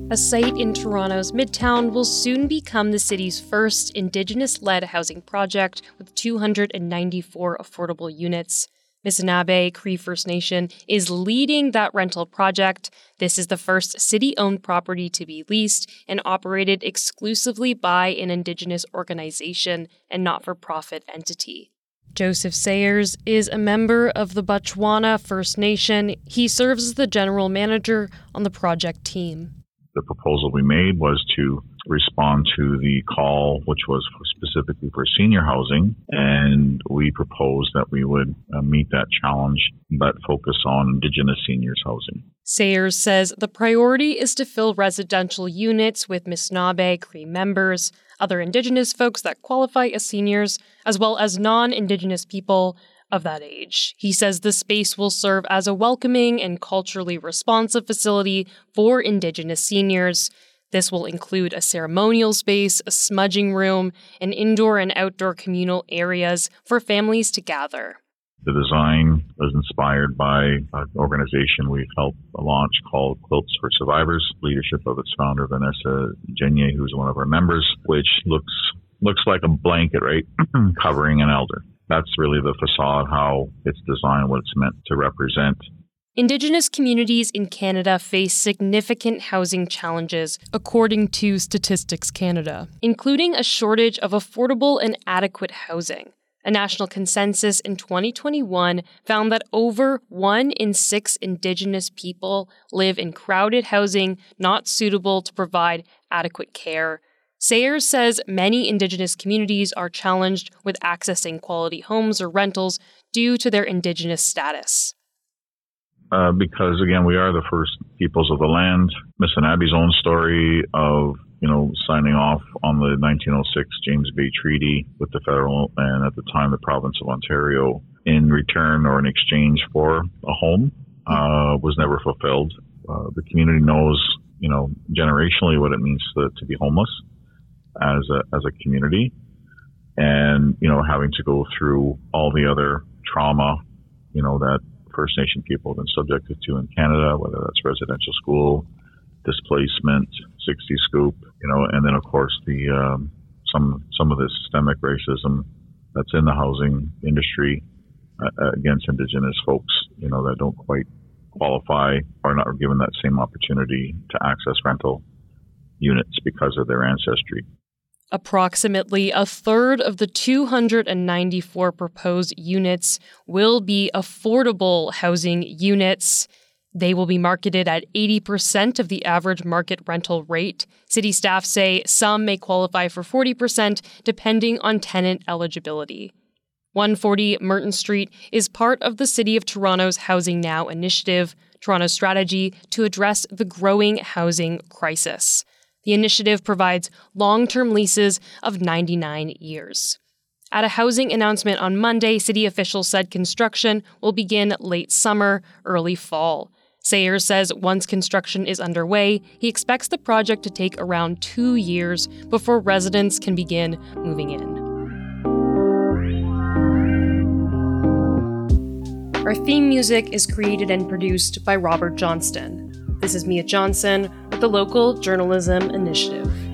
A site in Toronto's Midtown will soon become the city's first Indigenous-led housing project with 294 affordable units. Missinaba Cree First Nation is leading that rental project. This is the first city-owned property to be leased and operated exclusively by an Indigenous organization and not-for-profit entity. Joseph Sayers is a member of the Butchwana First Nation. He serves as the general manager on the project team. The proposal we made was to respond to the call, which was specifically for senior housing, and we proposed that we would meet that challenge, but focus on Indigenous seniors housing. Sayers says the priority is to fill residential units with Missinaba Cree members, other Indigenous folks that qualify as seniors, as well as non-Indigenous people of that age. He says the space will serve as a welcoming and culturally responsive facility for Indigenous seniors. This will include a ceremonial space, a smudging room, and indoor and outdoor communal areas for families to gather. The design was inspired by an organization we've helped launch called Quilts for Survivors, leadership of its founder, Vanessa Genier, who's one of our members, which looks like a blanket, right, covering an elder. That's really the facade, how it's designed, what it's meant to represent. Indigenous communities in Canada face significant housing challenges, according to Statistics Canada, including a shortage of affordable and adequate housing. A national consensus in 2021 found that over 1 in 6 Indigenous people live in crowded housing not suitable to provide adequate care. Sayers says many Indigenous communities are challenged with accessing quality homes or rentals due to their Indigenous status. Because, again, we are the first peoples of the land. Missinabe's own story of, signing off on the 1906 James Bay Treaty with the federal and at the time the province of Ontario in return or in exchange for a home was never fulfilled. The community knows, generationally what it means to be homeless as a community, and having to go through all the other trauma that First Nation people have been subjected to in Canada, whether that's residential school, displacement, 60 scoop, and then of course the some of the systemic racism that's in the housing industry against Indigenous folks, that don't quite qualify or not given that same opportunity to access rental units because of their ancestry. Approximately a third of the 294 proposed units will be affordable housing units. They will be marketed at 80% of the average market rental rate. City staff say some may qualify for 40% depending on tenant eligibility. 140 Merton Street is part of the City of Toronto's Housing Now initiative, Toronto's strategy to address the growing housing crisis. The initiative provides long-term leases of 99 years. At a housing announcement on Monday, city officials said construction will begin late summer, early fall. Sayers says once construction is underway, he expects the project to take around 2 years before residents can begin moving in. Our theme music is created and produced by Robert Johnston. This is Mia Johnson with the Local Journalism Initiative.